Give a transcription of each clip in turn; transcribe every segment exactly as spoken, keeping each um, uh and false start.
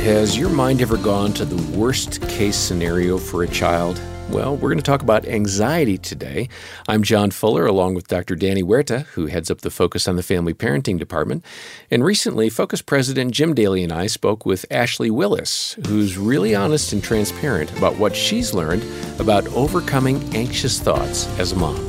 Has your mind ever gone to the worst case scenario for a child? Well, we're going to talk about anxiety today. I'm John Fuller, along with Doctor Danny Huerta, who heads up the Focus on the Family Parenting Department. And recently, Focus President Jim Daly and I spoke with Ashley Willis, who's really honest and transparent about what she's learned about overcoming anxious thoughts as a mom.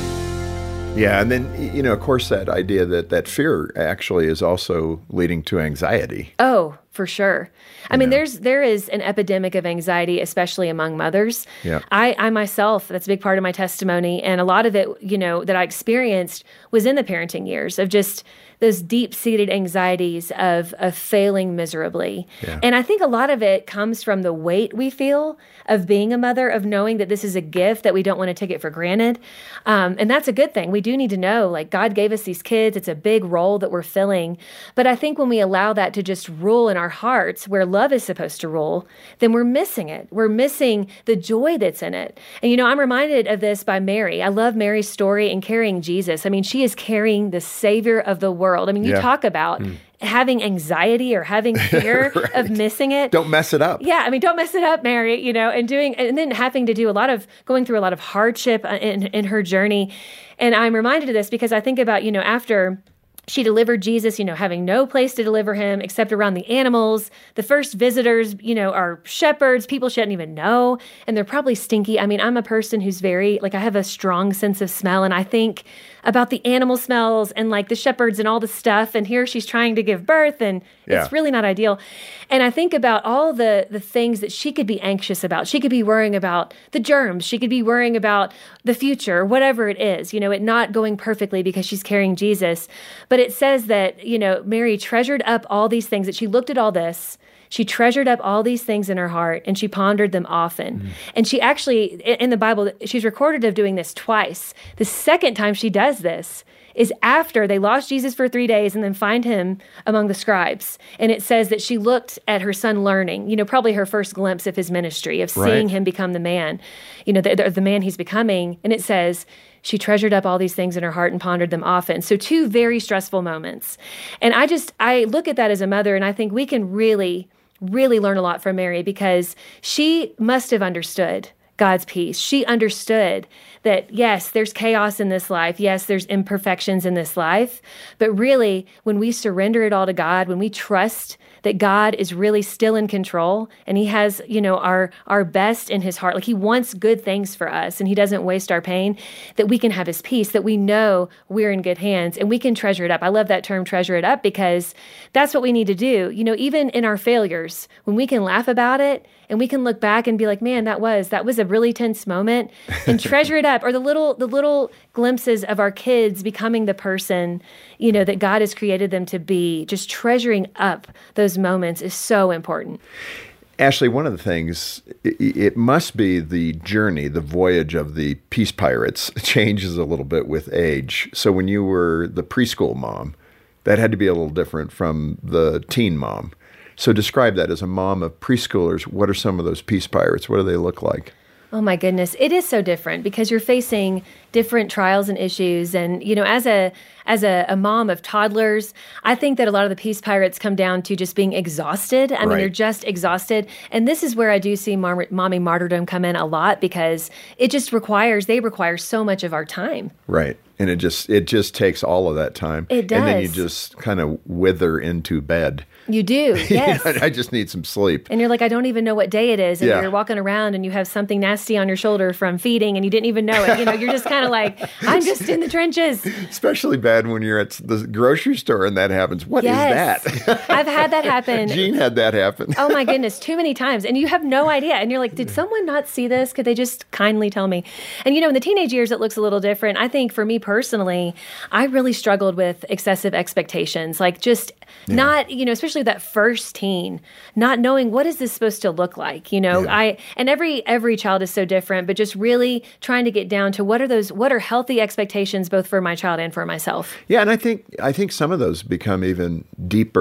Yeah, and then, you know, of course, that idea that, that fear actually is also leading to anxiety. Oh, for sure. I you mean, know. there's there is an epidemic of anxiety, especially among mothers. Yeah. I, I myself, that's a big part of my testimony, and a lot of it, you know, that I experienced was in the parenting years of just those deep-seated anxieties of of failing miserably. Yeah. And I think a lot of it comes from the weight we feel of being a mother, of knowing that this is a gift, that we don't want to take it for granted. Um, and that's a good thing. We do need to know, like, God gave us these kids. It's a big role that we're filling. But I think when we allow that to just rule in our hearts, where love is supposed to rule, then we're missing it. We're missing the joy that's in it. And, you know, I'm reminded of this by Mary. I love Mary's story in carrying Jesus. I mean, she is carrying the Savior of the world. I mean, you yeah. talk about mm. having anxiety or having fear right. of missing it. Don't mess it up. Yeah, I mean, don't mess it up, Mary, you know, and doing, and then having to do a lot of, going through a lot of hardship in, in her journey. And I'm reminded of this because I think about, you know, after she delivered Jesus, you know, having no place to deliver him except around the animals. The first visitors, you know, are shepherds, people she didn't even know, and they're probably stinky. I mean, I'm a person who's very, like, I have a strong sense of smell, and I think about the animal smells and, like, the shepherds and all the stuff, and here she's trying to give birth, and yeah. it's really not ideal. And I think about all the the things that she could be anxious about. She could be worrying about the germs. She could be worrying about the future, whatever it is, you know, it not going perfectly because she's carrying Jesus. But it says that, you know, Mary treasured up all these things, that she looked at all this, she treasured up all these things in her heart, and she pondered them often. Mm. And she actually, in the Bible, she's recorded of doing this twice. The second time she does this is after they lost Jesus for three days and then find him among the scribes. And it says that she looked at her son learning, you know, probably her first glimpse of his ministry, of seeing right. him become the man, you know, the, the, the man he's becoming. And it says, she treasured up all these things in her heart and pondered them often. So two very stressful moments. And I just, I look at that as a mother, and I think we can really, really learn a lot from Mary, because she must have understood God's peace. She understood that, yes, there's chaos in this life. Yes, there's imperfections in this life. But really, when we surrender it all to God, when we trust that God is really still in control, and he has, you know, our our best in his heart, like he wants good things for us, and he doesn't waste our pain, that we can have his peace, that we know we're in good hands, and we can treasure it up. I love that term, treasure it up, because that's what we need to do. You know, even in our failures, when we can laugh about it, and we can look back and be like, man, that was that was a really tense moment, and treasure it up. Or the little the little glimpses of our kids becoming the person, you know, that God has created them to be. Just treasuring up those moments is so important. Ashley, one of the things, it, it must be the journey, the voyage of the Peace Pirates changes a little bit with age. So when you were the preschool mom, that had to be a little different from the teen mom. So describe that as a mom of preschoolers. What are some of those Peace Pirates? What do they look like? Oh my goodness, it is so different because you're facing different trials and issues. And, you know, as a as a, a mom of toddlers, I think that a lot of the Peace Pirates come down to just being exhausted. I mean, right. they're just exhausted. And this is where I do see mom, mommy martyrdom come in a lot, because it just requires, they require so much of our time. Right. And it just it just takes all of that time. It does. And then you just kind of wither into bed. You do, yes. Yeah, I just need some sleep. And you're like, I don't even know what day it is. And yeah. you're walking around and you have something nasty on your shoulder from feeding and you didn't even know it. You know, you're just kind of like, I'm just in the trenches. Especially bad when you're at the grocery store and that happens. What yes. is that? I've had that happen. Jean had that happen. Oh my goodness, too many times. And you have no idea. And you're like, did someone not see this? Could they just kindly tell me? And you know, in the teenage years, it looks a little different. I think for me personally, I really struggled with excessive expectations, like just yeah. not, you know, especially that first teen, not knowing what is this supposed to look like, you know, yeah. I, and every, every child is so different, but just really trying to get down to what are those, what are healthy expectations, both for my child and for myself. Yeah. And I think, I think some of those become even deeper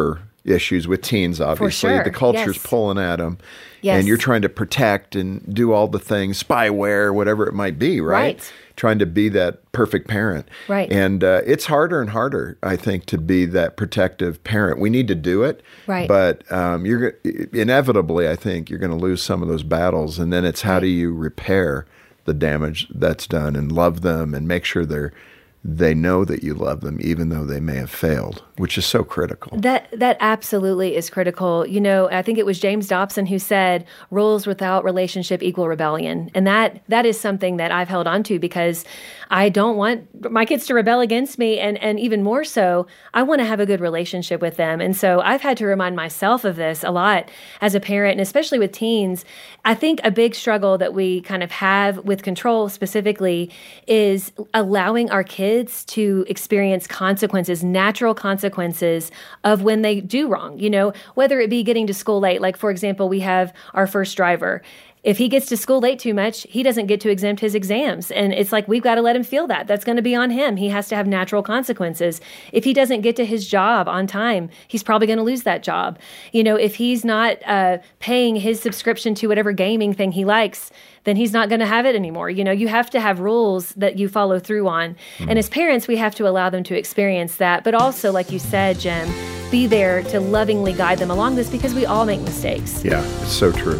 issues with teens, obviously. sure. The culture's Yes. pulling at them. Yes. And you're trying to protect and do all the things, spyware, whatever it might be, right? Right. Trying to be that perfect parent. Right. And uh, it's harder and harder, I think, to be that protective parent. We need to do it. Right. But um, you're inevitably, I think, you're going to lose some of those battles. And then it's how do you repair the damage that's done and love them and make sure they're they know that you love them, even though they may have failed, which is so critical. That that absolutely is critical. You know, I think it was James Dobson who said, "Rules without relationship equal rebellion," and that that is something that I've held on to because I don't want my kids to rebel against me, and and even more so, I want to have a good relationship with them. And so I've had to remind myself of this a lot as a parent, and especially with teens. I think a big struggle that we kind of have with control specifically is allowing our kids to experience consequences, natural consequences of when they do wrong, you know, whether it be getting to school late. Like, for example, we have our first driver. If he gets to school late too much, he doesn't get to exempt his exams. And it's like, we've got to let him feel that. That's going to be on him. He has to have natural consequences. If he doesn't get to his job on time, he's probably going to lose that job. You know, if he's not uh, paying his subscription to whatever gaming thing he likes, then he's not going to have it anymore. You know, you have to have rules that you follow through on. Mm-hmm. And as parents, we have to allow them to experience that. But also, like you said, Jim, be there to lovingly guide them along this because we all make mistakes. Yeah, it's so true.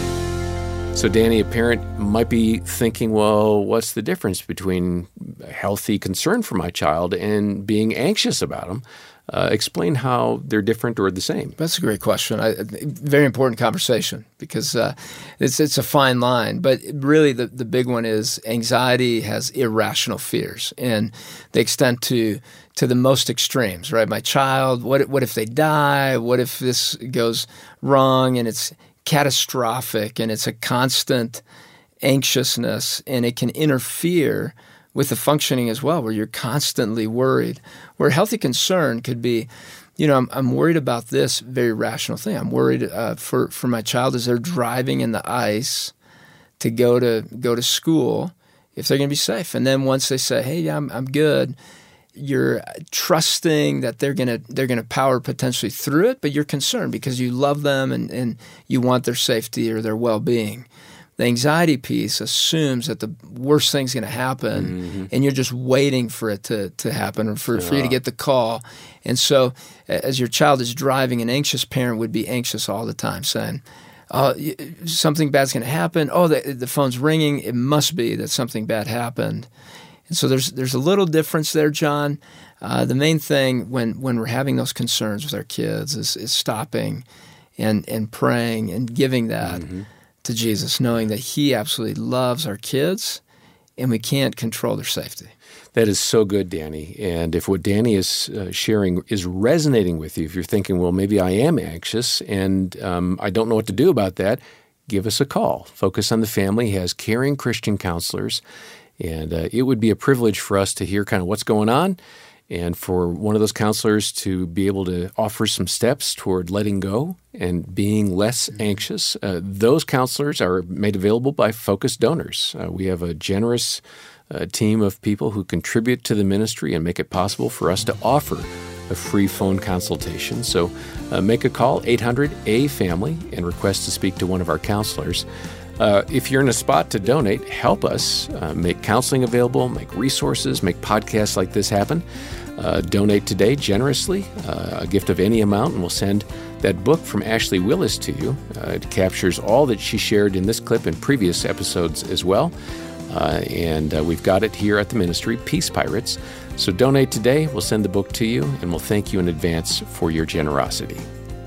So, Danny, a parent might be thinking, well, what's the difference between healthy concern for my child and being anxious about them? Uh, explain how they're different or the same. That's a great question. I, very important conversation because uh, it's it's a fine line. But really the, the big one is anxiety has irrational fears and they extend to to the most extremes, right? My child, what what if they die? What if this goes wrong? And it's catastrophic and it's a constant anxiousness and it can interfere with the functioning as well, where you're constantly worried. Where healthy concern could be, you know, I'm, I'm worried about this very rational thing. I'm worried uh, for, for my child as they're driving in the ice to go to go to school, if they're going to be safe. And then once they say, "Hey, yeah, I'm I'm good," you're trusting that they're gonna they're gonna power potentially through it, but you're concerned because you love them and, and you want their safety or their well-being. The anxiety piece assumes that the worst thing's going to happen, mm-hmm. and you're just waiting for it to, to happen or for, yeah. for you to get the call. And so as your child is driving, an anxious parent would be anxious all the time, saying, oh, something bad's going to happen. Oh, the, the phone's ringing. It must be that something bad happened. And so there's there's a little difference there, John. Uh, the main thing when, when we're having those concerns with our kids is, is stopping and, and praying and giving that mm-hmm. to Jesus, knowing that He absolutely loves our kids and we can't control their safety. That is so good, Danny. And if what Danny is uh, sharing is resonating with you, if you're thinking, well, maybe I am anxious and um, I don't know what to do about that, give us a call. Focus on the Family has caring Christian counselors, and uh, it would be a privilege for us to hear kind of what's going on and for one of those counselors to be able to offer some steps toward letting go and being less anxious. Uh, those counselors are made available by Focus donors. Uh, we have a generous uh, team of people who contribute to the ministry and make it possible for us to offer a free phone consultation. So uh, make a call, eight hundred A family, and request to speak to one of our counselors. Uh, if you're in a spot to donate, help us uh, make counseling available, make resources, make podcasts like this happen. Uh, donate today generously, uh, a gift of any amount, and we'll send that book from Ashley Willis to you. Uh, it captures all that she shared in this clip and previous episodes as well. Uh, and uh, we've got it here at the ministry, Peace Pirates. So donate today. We'll send the book to you, and we'll thank you in advance for your generosity.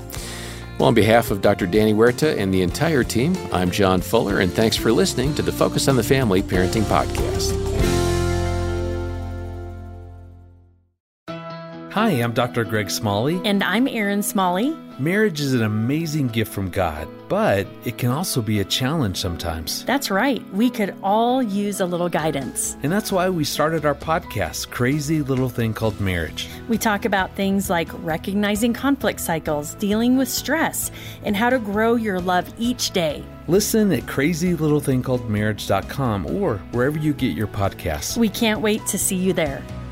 Well, on behalf of Doctor Danny Huerta and the entire team, I'm John Fuller, and thanks for listening to the Focus on the Family Parenting Podcast. Hi, I'm Doctor Greg Smalley. And I'm Erin Smalley. Marriage is an amazing gift from God, but it can also be a challenge sometimes. That's right. We could all use a little guidance. And that's why we started our podcast, Crazy Little Thing Called Marriage. We talk about things like recognizing conflict cycles, dealing with stress, and how to grow your love each day. Listen at crazy little thing called marriage dot com or wherever you get your podcasts. We can't wait to see you there.